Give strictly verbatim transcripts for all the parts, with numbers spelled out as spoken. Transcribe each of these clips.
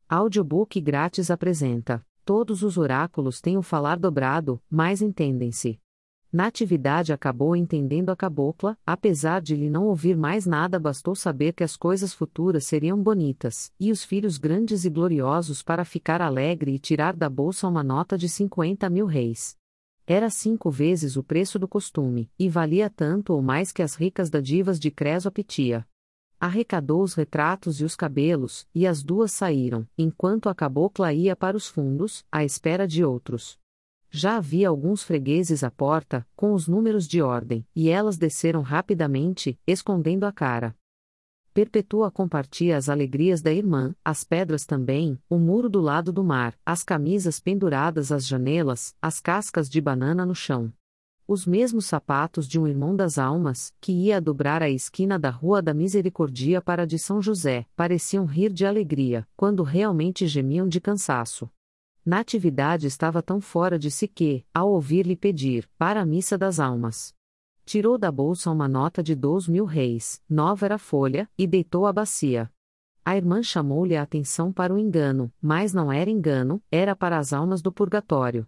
Audiobook grátis apresenta: todos os oráculos têm o falar dobrado, mas entendem-se. Natividade acabou entendendo a cabocla, apesar de lhe não ouvir mais nada, bastou saber que as coisas futuras seriam bonitas, e os filhos grandes e gloriosos, para ficar alegre e tirar da bolsa uma nota de cinquenta mil réis. Era cinco vezes o preço do costume, e valia tanto ou mais que as ricas dádivas de Cresopitia. Arrecadou os retratos e os cabelos, e as duas saíram, enquanto a cabocla ia para os fundos, à espera de outros. Já havia alguns fregueses à porta, com os números de ordem, e elas desceram rapidamente, escondendo a cara. Perpetua compartia as alegrias da irmã, as pedras também, o muro do lado do mar, as camisas penduradas às janelas, as cascas de banana no chão. Os mesmos sapatos de um irmão das almas, que ia a dobrar a esquina da Rua da Misericórdia para a de São José, pareciam rir de alegria, quando realmente gemiam de cansaço. Natividade estava tão fora de si que, ao ouvir-lhe pedir, para a missa das almas, tirou da bolsa uma nota de dois mil réis, nova era a folha, e deitou à bacia. A irmã chamou-lhe a atenção para o engano, mas não era engano, era para as almas do purgatório.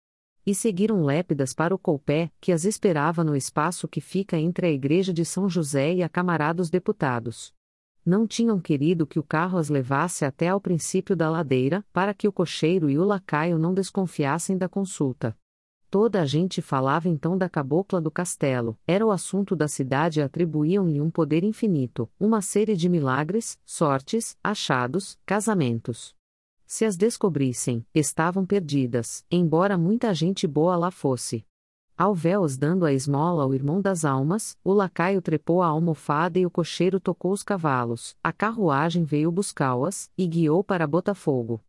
E seguiram lépidas para o coupé, que as esperava no espaço que fica entre a igreja de São José e a Câmara dos Deputados. Não tinham querido que o carro as levasse até ao princípio da ladeira, para que o cocheiro e o lacaio não desconfiassem da consulta. Toda a gente falava então da cabocla do castelo, era o assunto da cidade e atribuíam-lhe um poder infinito, uma série de milagres, sortes, achados, casamentos. Se as descobrissem, estavam perdidas, embora muita gente boa lá fosse. Ao véus dando a esmola ao irmão das almas, o lacaio trepou a almofada e o cocheiro tocou os cavalos, a carruagem veio buscá-las, e guiou para Botafogo.